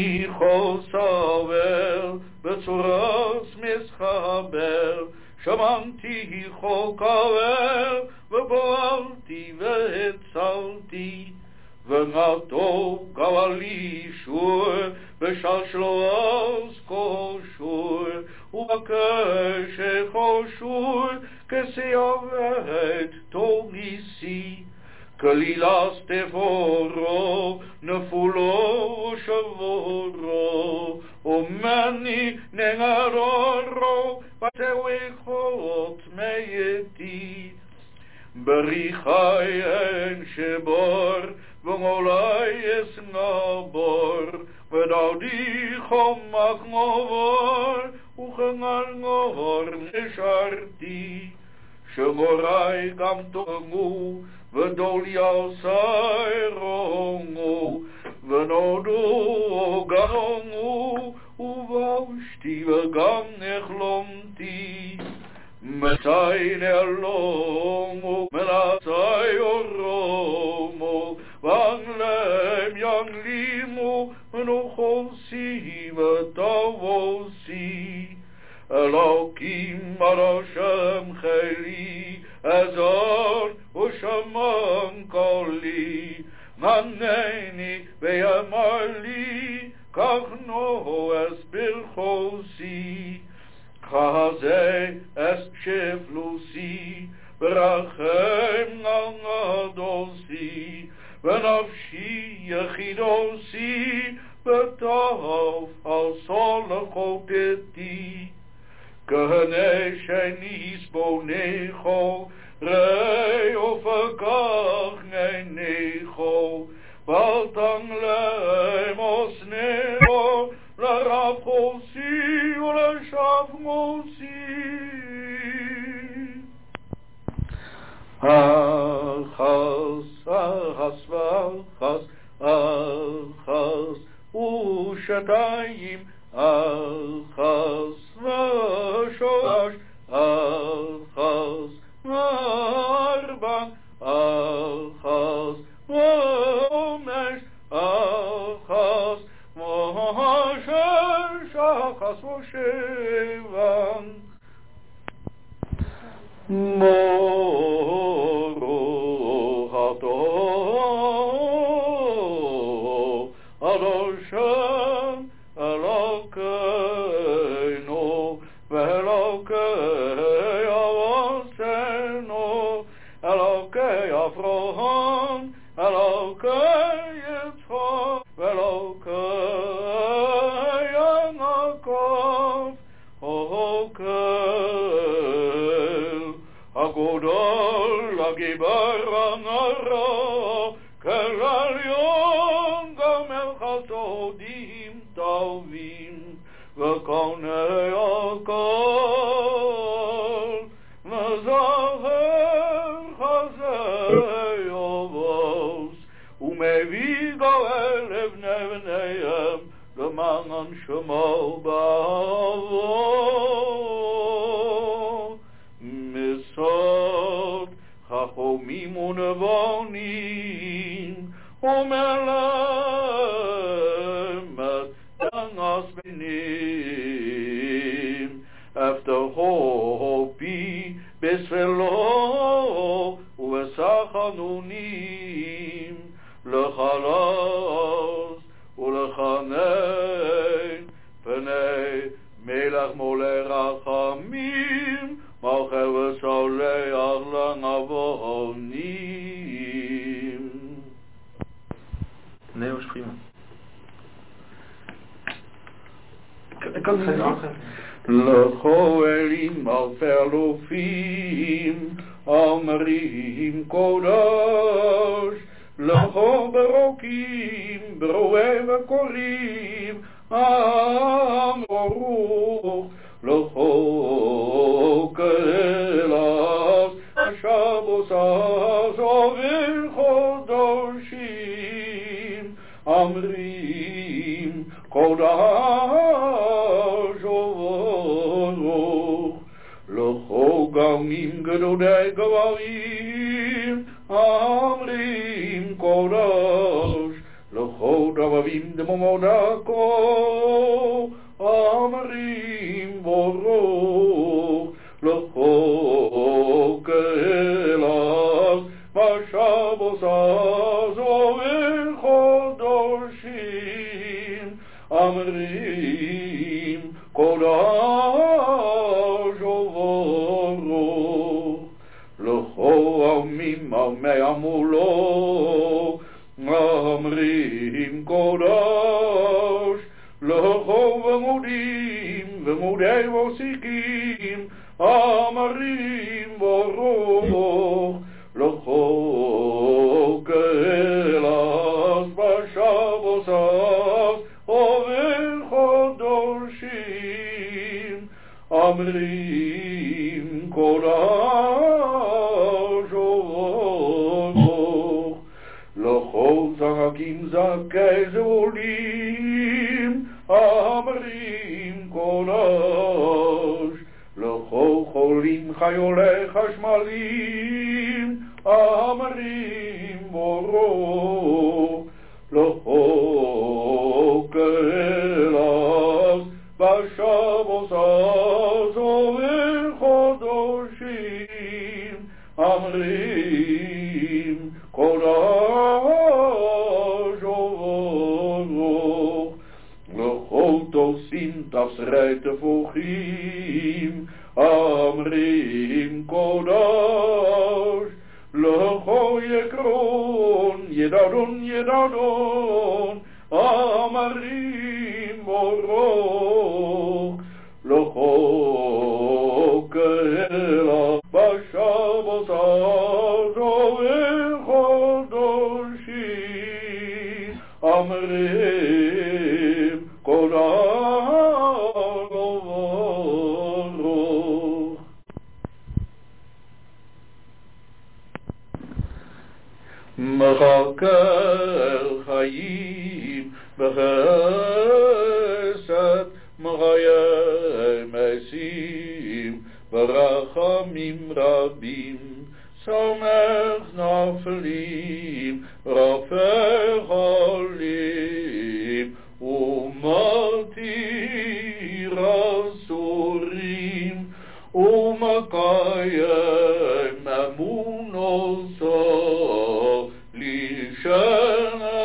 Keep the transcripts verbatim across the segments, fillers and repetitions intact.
חוסבר בצורות מסחבר שמעתי חוקר ובועלתי והצלתי ונעתו גבלי שור ושלשלו אז קושור ובקשך שור כסיורת תוגיסי כלילס תפורו נפולו שבורו ומני נגרורו ותוויכות מייתי בריחי אין שבור ומולי אסנבור ודעודי חומק נובור וכנל נובור נשרתי שמורי גם תונגו ודולי עשי רונגו ונודו גנונגו ובאושתי וגם נחלומתי מתי נעלומו מנצי אורומו ואנלם ינלימו ונוחוסי וטובוסי אלוקים הרשם חילי עזור ושמם קולי מנני ויאמר לי כך נועס ברכוסי חזה אס שפלוסי ברחם נעדוסי ונפשי יחידוסי בטוב על סולחותתי כהנה שנסבונכו ראי ופקח נניכו ואל תנלם אסנכו לרב חוסי ולשב חוסי אחס אחס ואחס אחס ושתיים אחס ושלוש אחס וארבע אחס וחמש אחס ושש אחס ושבע מורו הטוב אדושם אלוקינו ואלוקי אבותינו אלוקי אברהם אלוקי יצחק ואלוקי יעקב הוקל הגדול הגיבור הנורא כל עליון גם אל חסודים טובים וקונה הכל מזהר חסי אובוס ומביא גואל לבני בניהם למען שמו באבו מסוד חכמים ונבונים ומלמד דנס בנים הבטחו פי בספלו ובסחנונים לחלוס ולחנן פני מלך מולי רחמים מלכה וסולח לנבונים Nee, was prima. Ik kan het geen aangeven. לכו אלים אלפי אלופים אמרים קודש לכו ברוקים ברואי וקוראים אמרו לכו כלס השבוס עזובים חודשים אמרים קודש וברוך לכו גאונים גדולי גברים אומרים קודש לכו רבבים דמומודקו, אמרים ברוך לכו כאלך, בשבוס הזו וחודשים, אמרים קודש וברוך, לכו עמים עמי עמולו, אמרים קודש, לכו ומודים ומודי וסיקים, אמרים ברוך, לכו כאלך בשבוס ובחודשים, אמרים קודש וברוך, לכו זרקים זכי זבולים, אמרים קודש, לכו חולים חיולי חשמלים, אמרים ברוך, לכו כאלך בשבוס ובחודשים, אמרים קודש וברוך, לכו תוסים תפסרי תפוחים, אמרים קודש, לכו יקרון ידדון ידדון, אמרים ברוך, לכו כאלך בשבוס ובחודשים, אמרים קודש וברוך. מחכה חיים בחסד, מחיה מסים ברחמים רבים, סומך נפלים רפא חולים, ומתיר אסורים, ומקיים אמונתו לשנה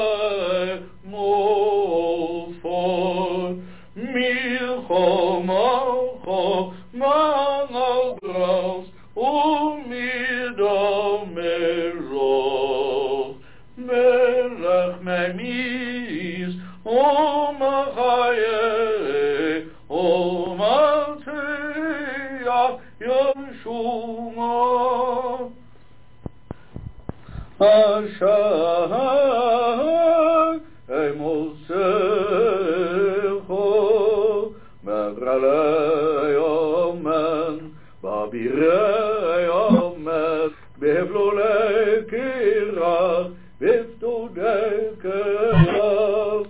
מופר, מלחמתו מנגרס ומדמרוך, מלך ממיס ומחיה ומתיח ישועה, אשר אמוסכו בגרלי יומן, בבירי יומן, בהבלולי קרח, בפתודי קרח,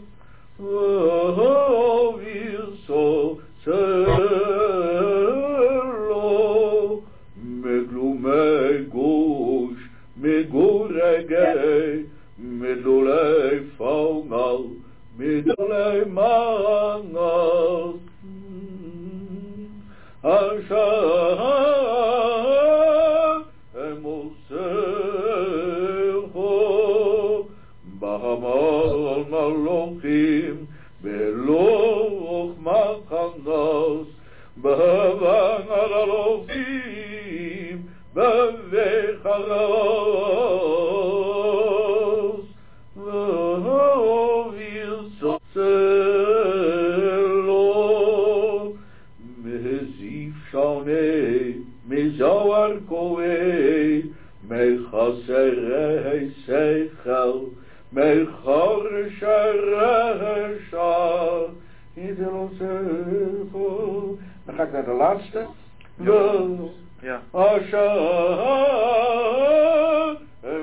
ואביסו סלו, מגלומי גוש, מגורגי, מדלולי פאונל, מדלולי מנגל, אשר אמוסכו בהמון מלוכים, בלוך מחנוס, בהבן על אלופים, בבחרוס, והוביל סלו, מזיף שונה, מזוהר כהה, מחסרי שכל, מחורשי רשע, iedere zegel. Dan ga ik naar de laatste. Wel, Ja. Asher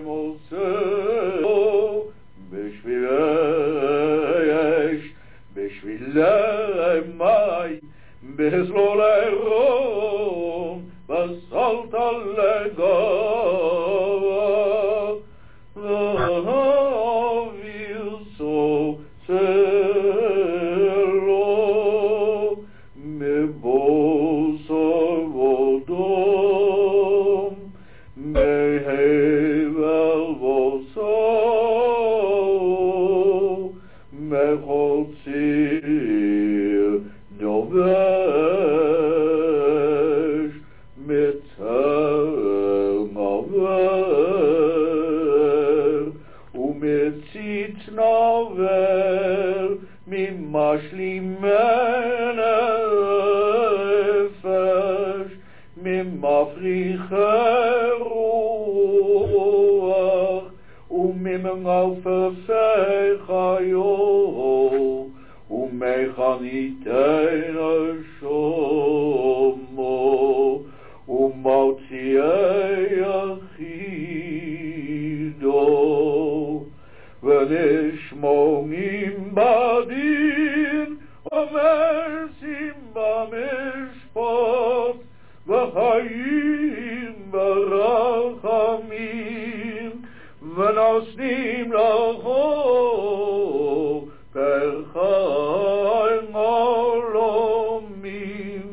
emoseo בשביל בשבילי מים, בסלולי רום, בסלת לגב, ואהביל סוף. בכל ציר דובש מצר נובר ומצית נובר ממשלים נפש ממפריך רוח וממעופפי חיו ומחניתן שומו ומוציאי יחידו ונשמונים בדין ומרסים במשפט וחיים ברחמים ונוסנים לכו פרחיים עולמים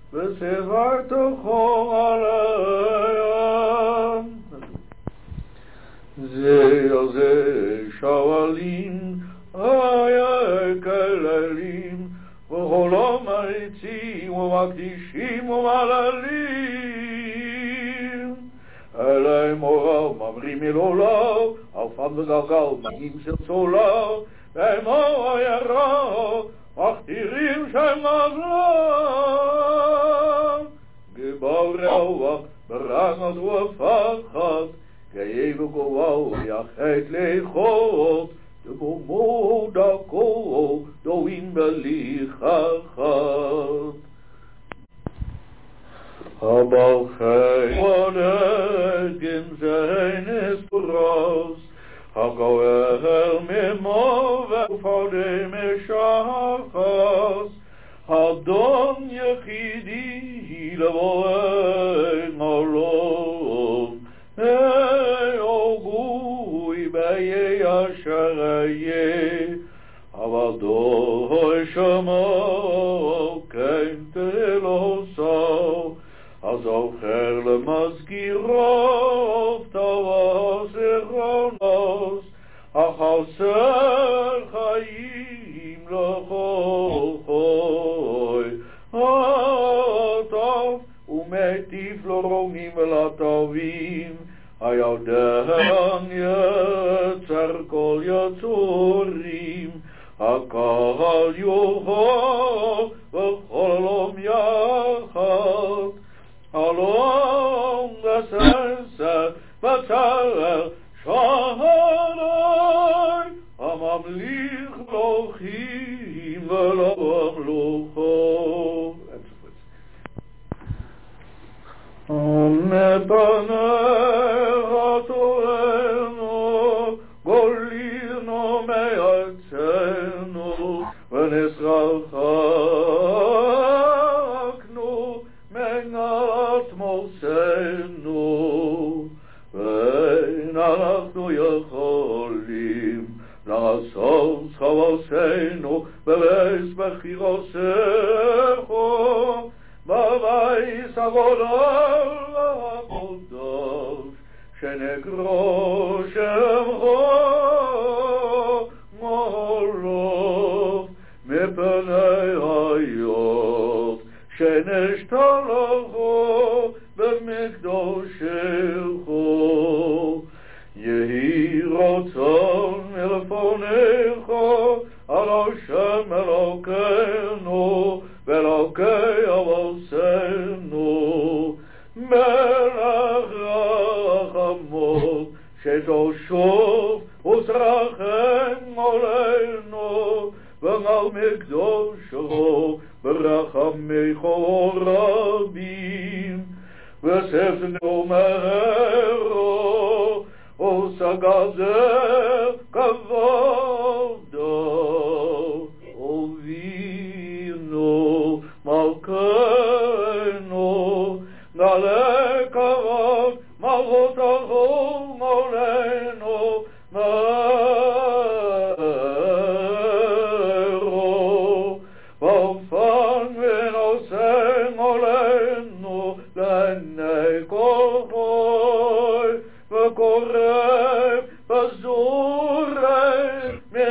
וסברתכו עליהם זה על זה שואלים היה כללים וכל המריצים ומקדישים ומעללים אלי מורל ממרים אל עולו אלפן וגלגל מנים של סולו ואמו הירוק מכתירים שם נזלו גיבור רוח ברנד ופחד גאה וגואל יחד לאכות דמומו דרכו דוין בליחת aber kein Morgen seines Bros Hagoel memove vor dem Schachas Hadon yechidi levoen olom Ogui beye yasharaye Avado shamo kein teloso הזוכר למזכירוב טובה זיכרונות החסר חיים לחוי הטוב ומטיף לרומים ולטובים היודען יצר כל יצורים הקהל יוכל וכל עולם יחד Along the sunset, but I'll shine. I'm a blich lochim, ve'lam lochom. Mepanecha Torenu, golino me'atzenu, v'nisrachaknu, menat mosenu, ואין אנחנו יכולים לעשות חווסנו בבייס בחירוסךו בבייס עבודה הקודש שנקרו שמחו מולו מפני היות שנשתלחו במקדושךו יהי רצון מלפונך על השם אלוקינו ואלוקי אבותינו מלך רחמות שתשוב ותרחם עלינו ועל מקדושו ברחמיך רבים וספנו מהרו וסגזר כבודו אבינו מלכנו נעלה כבוד מלכותך מולנו מהרו ואופן ונושא מולנו לעיני כל חוי וקורב בזורי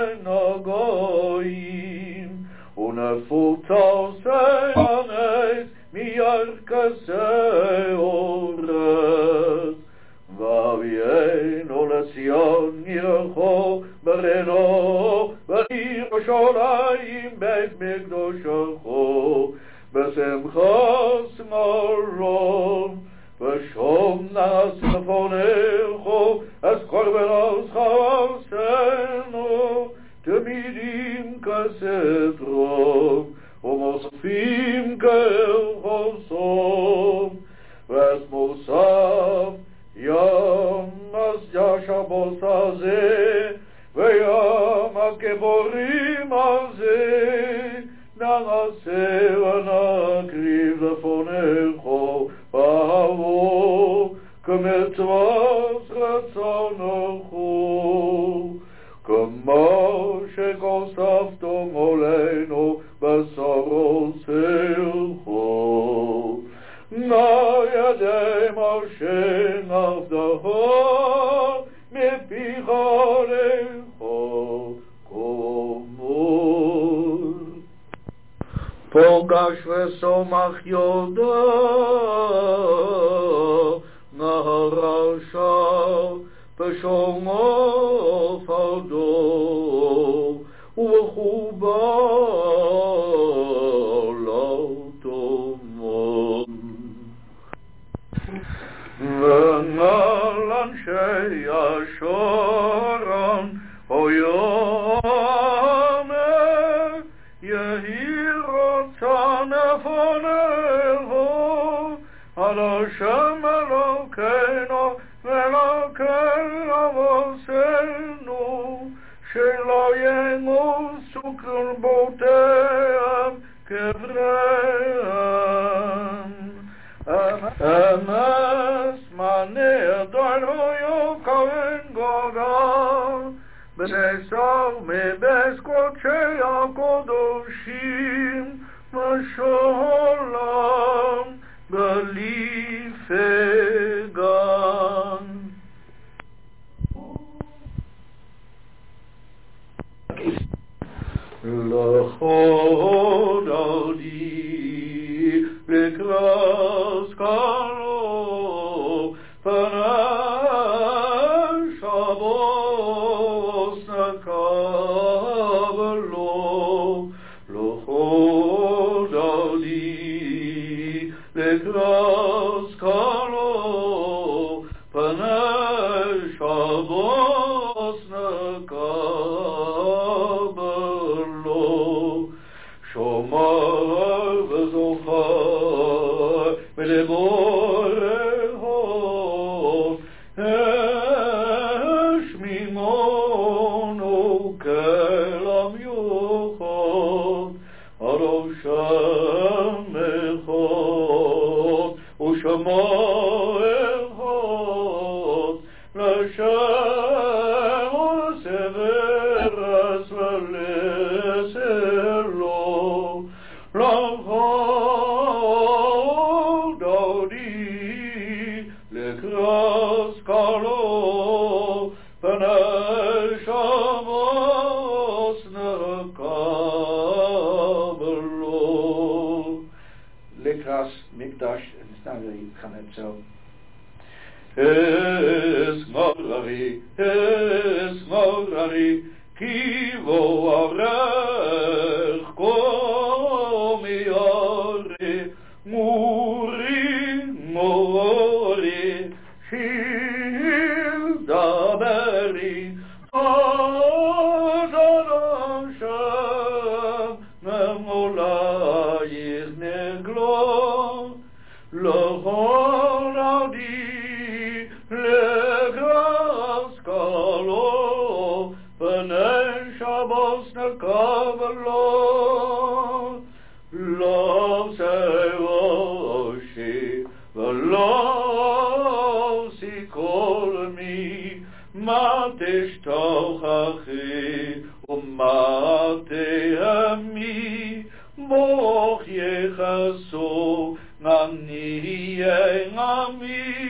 בין הגויים, ונפותו סענס מירכסי אורץ. ואבינו לציון ירחו ברנו, וירושלים בית מקדושו, בשמחת מרום, ושום נס לפונךו, אז קורבנותיך עשינו, תמידים כסתרום, ומוספים כחוסום, ואז מוסף יום אז ישבוס הזה, ויום הכיפורים הזה, נעשה ונקריב לפונךו באהבו, כמצוות רצונךו, כמו שכוספתם עלינו בשורות צלחו. נא ידי משה עבדך מפיך לכו כמול. פוגש ושמח יהודה, נהרשה בשומעו פרדו, ובחובר לא תומם. ונעל אנשי השורון ויאמר, יהי רצון לפניך על השם אלוקינו ואלוקי אבותינו, שלא ימוסו קרבותיהם קבריהם. אמס מנה דויו כהן גדול, בנסר מבית קודשי הקודשים, משולם בלי פגן. לכו דודי לקרס קלו, פני שבוס נקבלו. לכו דודי לקרס קלו, פני שבוס נקבלו. שומר וזוכר ולבורהו, השמימונו כלם יוכל, הראשם אחד ושמו אחד, לשם ולסברס ולסלו. לכו דודי לקרס קלו, פני שבוס נקבלו. לקרס מקדש, נסתם להתחנן צו. אסמררי, אסמררי, כי בו אברך קומי ירי, מורי מורי, שיל דברי, עד אדם שם, ממולייך נגלו. לכו דודי לקרס קלו, פני שבוס נקבלו. לא סבושי ולא סיכולמי, מה תשתוכחי ומה תהמי, בוך יחסו נמני עמי,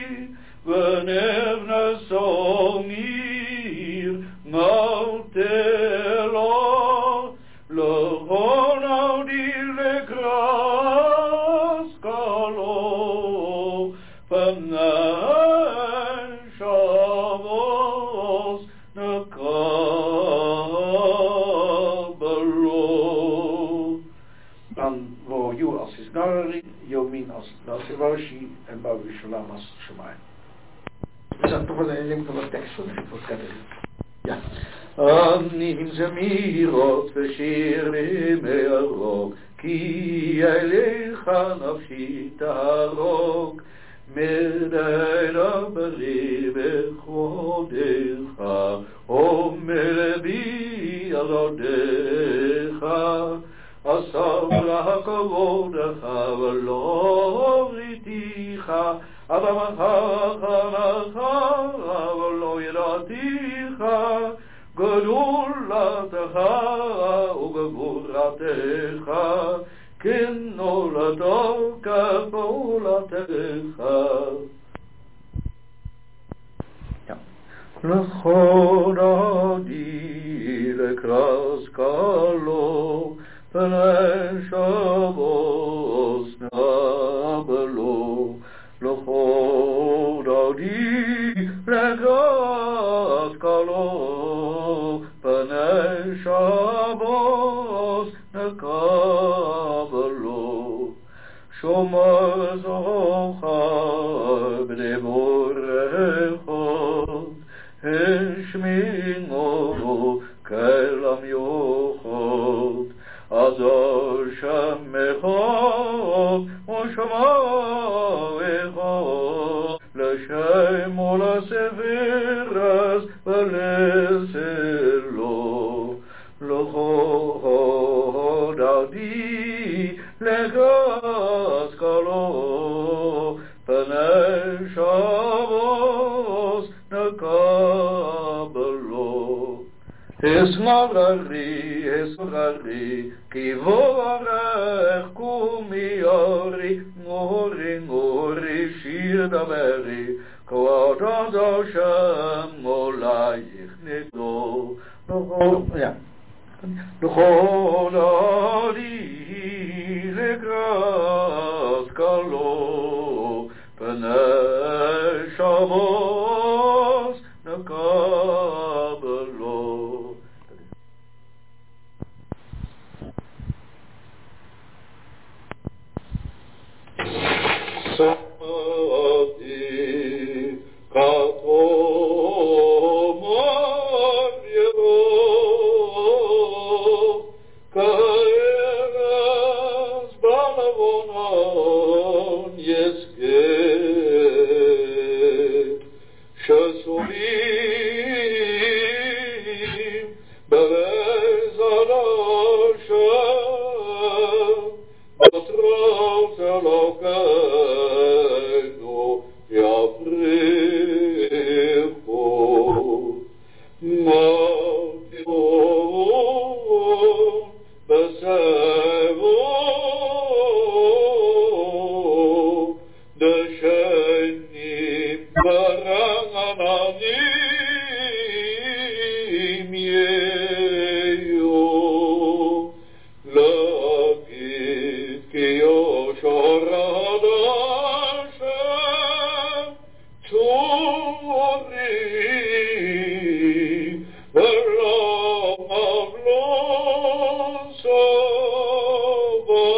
ונבנסו עיר נותל Simcha Vishulam As Shemayim. Is dat toch wel een link van de tekst van de Ja. Anim Zemirot Veshirim Me'arok Ki Elecha Nafshi Tarok Medai Rabari Bechodecha Omer Bi Arodecha Asam Lachavodecha V'lo Riticha Adam Hachanacha V'lo Yiraticha Gedulatecha Ugevuratecha Kinolato Kefolatecha. Ja. Lechodadi lekras kalo Pene Shabbos nabelo Lechodadi lekras kalo Pene Shabbos nekabelo Shomer zocha b'devorechot Hishmingo kelam yochot Azor shemechot U'shamaechot L'shem u'l'sefiras v'l'selo L'chodadi legas kalo P'nei Shabbos nekabelo Esmarari, esmarari Ki vorech kumiori Ngori, ngori, shir daveri Kvod Hashem olayich nigdo Ja. L'chodadi legras kalo P'nei Shabbos nekabelo. Samadi katom avyevo kaeras balavonon yeske shesuvim bevezad Hashem Batrot Elokeinu yafrichu Ma'tivon besevo Deshenim barananim yeyu La'agid ki yoshorad Hashem Tori v'ram avlon soba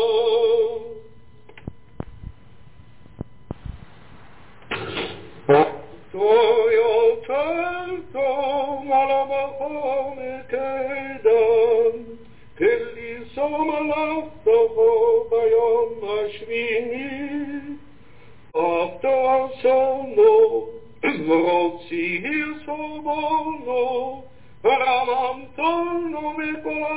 Toyotelto malamakom kedam Kelli somalaftoho bayom hashvini Afto asono Rotzi hirsobono Ramamtono mikol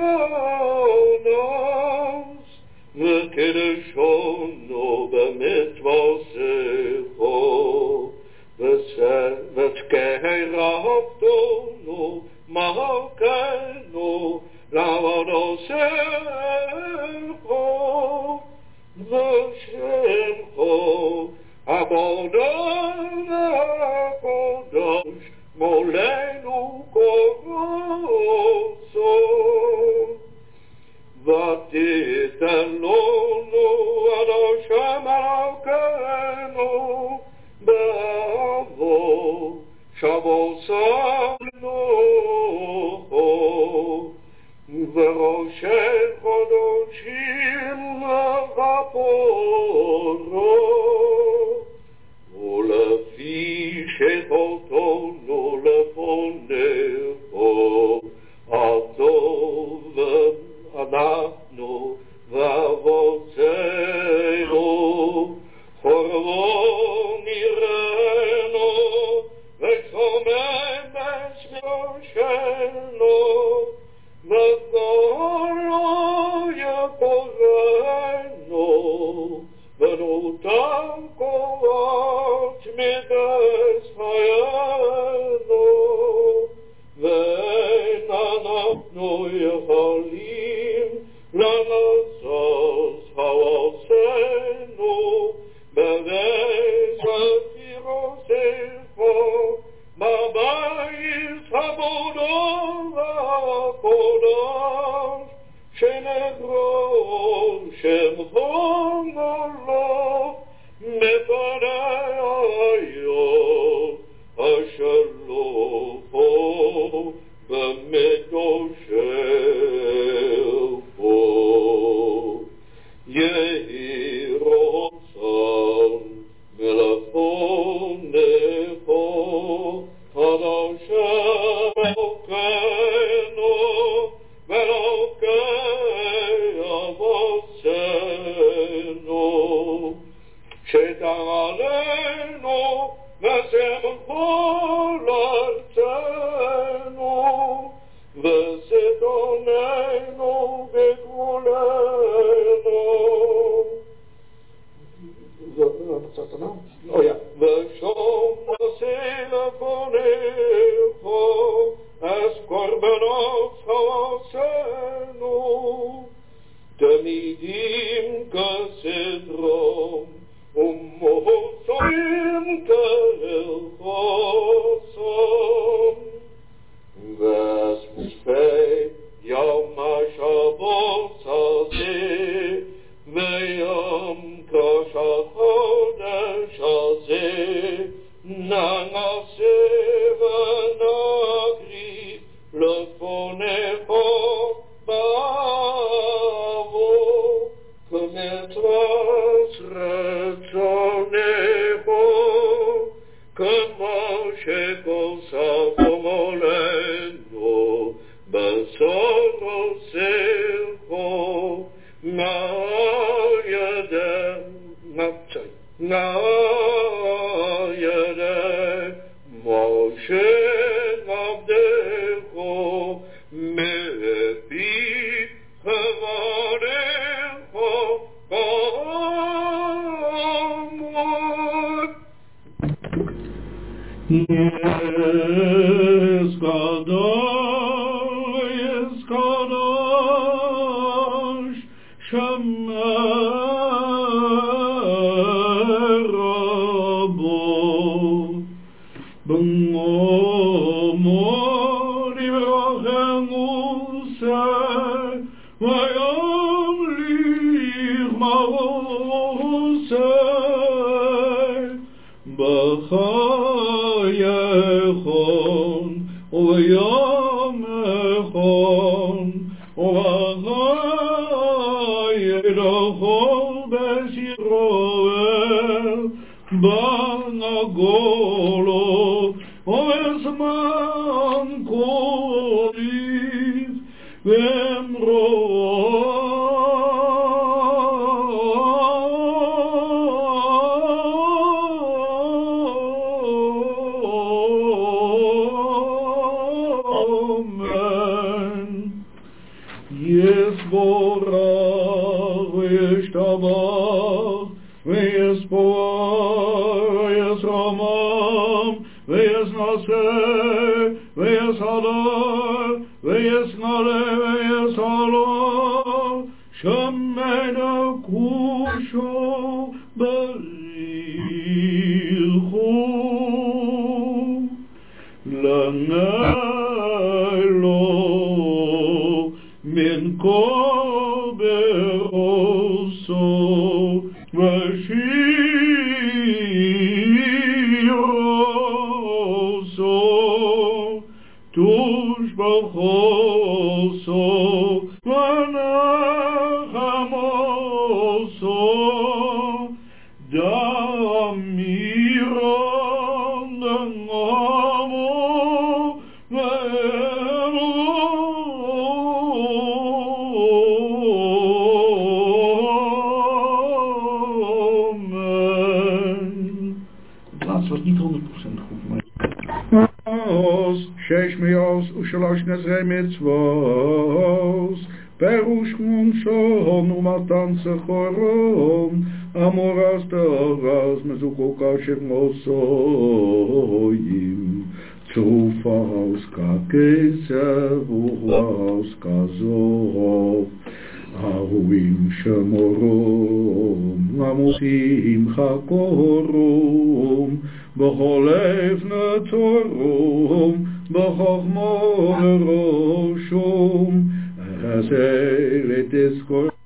hashonos V'kedeshono b'mitzvosecho V'tzkeherabtono Malkeno Lavodosecho V'shemcho Abodon Akodosh Molenu Koroso V'titelonu Ad Hashem Elokeinu Be'avo Shabbos Amnocho V'roshei Chodoshim V'aporo Shesh miyos ushalosh nezrei mitzvot ושמון שון ומתן סחורון אמורס תארס מזוכו כאשר מוסויים צרוף האוסקה כסף והאוסקה זוב אהובים שמורום עמוקים חקורום בכל אבנה תורום בחוכמו לראשום אסל את אסקור